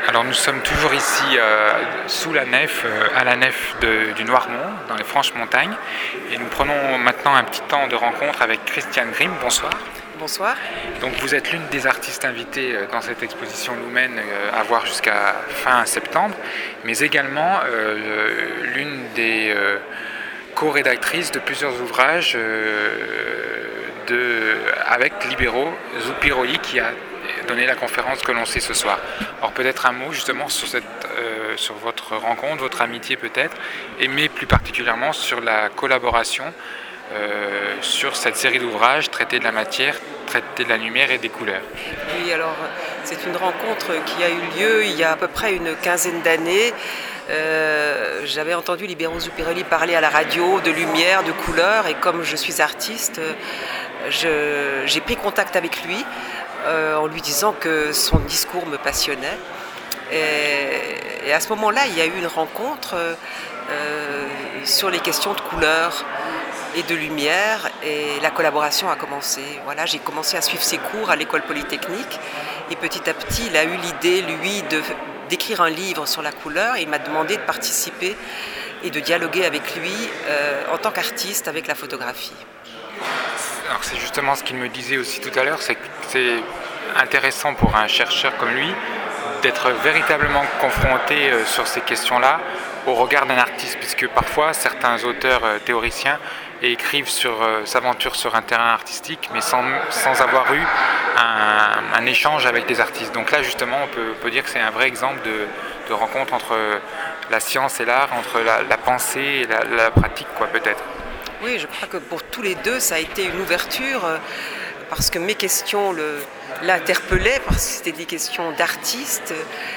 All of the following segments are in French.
Alors nous sommes toujours ici sous la nef, à la nef du Noirmont, dans les Franches-Montagnes. Et nous prenons maintenant un petit temps de rencontre avec Christiane Grimm. Bonsoir. Bonsoir. Donc vous êtes l'une des artistes invitées dans cette exposition Lumen à voir jusqu'à fin septembre, mais également l'une des co-rédactrices de plusieurs ouvrages avec Libero, Zuppiroli, qui a donné la conférence que l'on sait ce soir. Alors peut-être un mot justement sur votre rencontre, votre amitié peut-être, mais plus particulièrement sur la collaboration sur cette série d'ouvrages, traiter de la matière, traiter de la lumière et des couleurs. Oui, alors c'est une rencontre qui a eu lieu il y a à peu près une quinzaine d'années. J'avais entendu Libero Zuppiroli parler à la radio de lumière, de couleurs, et comme je suis artiste, j'ai pris contact avec lui en lui disant que son discours me passionnait. Et à ce moment-là, il y a eu une rencontre sur les questions de couleurs et de lumière, et la collaboration a commencé. Voilà, j'ai commencé à suivre ses cours à l'école polytechnique, et petit à petit, il a eu l'idée, lui, d'écrire un livre sur la couleur, et il m'a demandé de participer et de dialoguer avec lui en tant qu'artiste avec la photographie. Alors c'est justement ce qu'il me disait aussi tout à l'heure, c'est que c'est intéressant pour un chercheur comme lui d'être véritablement confronté sur ces questions-là au regard d'un artiste, puisque parfois certains auteurs théoriciens s'aventurent sur un terrain artistique, mais sans avoir eu un échange avec des artistes. Donc là justement on peut dire que c'est un vrai exemple de rencontre entre la science et l'art, entre la pensée et la pratique, quoi, peut-être. Oui, je crois que pour tous les deux, ça a été une ouverture, parce que mes questions l'interpellaient, parce que c'était des questions d'artistes,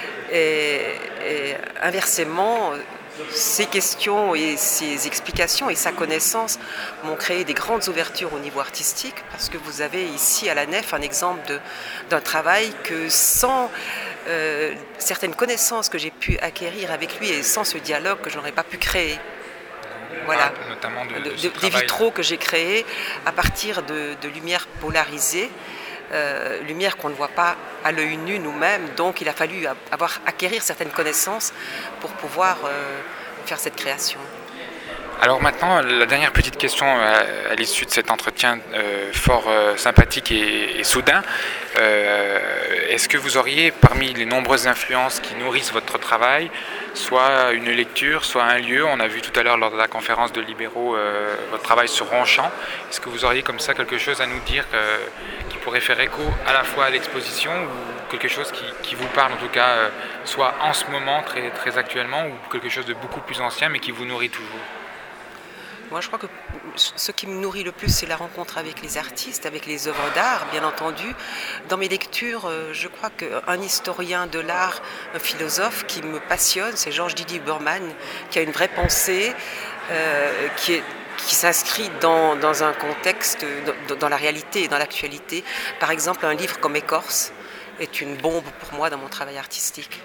et inversement, ces questions et ces explications et sa connaissance m'ont créé des grandes ouvertures au niveau artistique, parce que vous avez ici à la nef un exemple d'un travail que sans certaines connaissances que j'ai pu acquérir avec lui et sans ce dialogue que je n'aurais pas pu créer. Voilà, notamment des vitraux que j'ai créés à partir de lumière polarisée, lumière qu'on ne voit pas à l'œil nu nous-mêmes, donc il a fallu acquérir certaines connaissances pour pouvoir faire cette création. Alors maintenant, la dernière petite question à l'issue de cet entretien fort sympathique et soudain, est-ce que vous auriez, parmi les nombreuses influences qui nourrissent votre travail, soit une lecture, soit un lieu? On a vu tout à l'heure lors de la conférence de Libero votre travail sur Ronchamp. Est-ce que vous auriez comme ça quelque chose à nous dire qui pourrait faire écho à la fois à l'exposition, ou quelque chose qui vous parle en tout cas, soit en ce moment, très, très actuellement, ou quelque chose de beaucoup plus ancien mais qui vous nourrit toujours? Moi, je crois que ce qui me nourrit le plus, c'est la rencontre avec les artistes, avec les œuvres d'art, bien entendu. Dans mes lectures, je crois qu'un historien de l'art, un philosophe qui me passionne, c'est Georges Didier Burman, qui a une vraie pensée, qui s'inscrit dans un contexte, dans la réalité et dans l'actualité. Par exemple, un livre comme Écorce est une bombe pour moi dans mon travail artistique.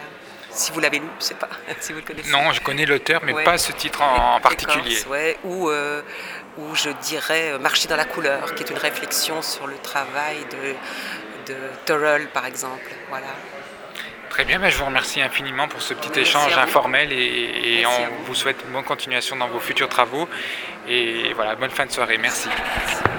Si vous l'avez lu, je ne sais pas si vous le connaissez. Non, je connais l'auteur, mais pas ce titre en particulier. Écorce, ouais, ou je dirais Marcher dans la couleur, qui est une réflexion sur le travail de Thoreau, par exemple. Voilà. Très bien, je vous remercie infiniment pour ce petit échange informel, et on vous souhaite une bonne continuation dans vos futurs travaux. Et voilà, bonne fin de soirée. Merci.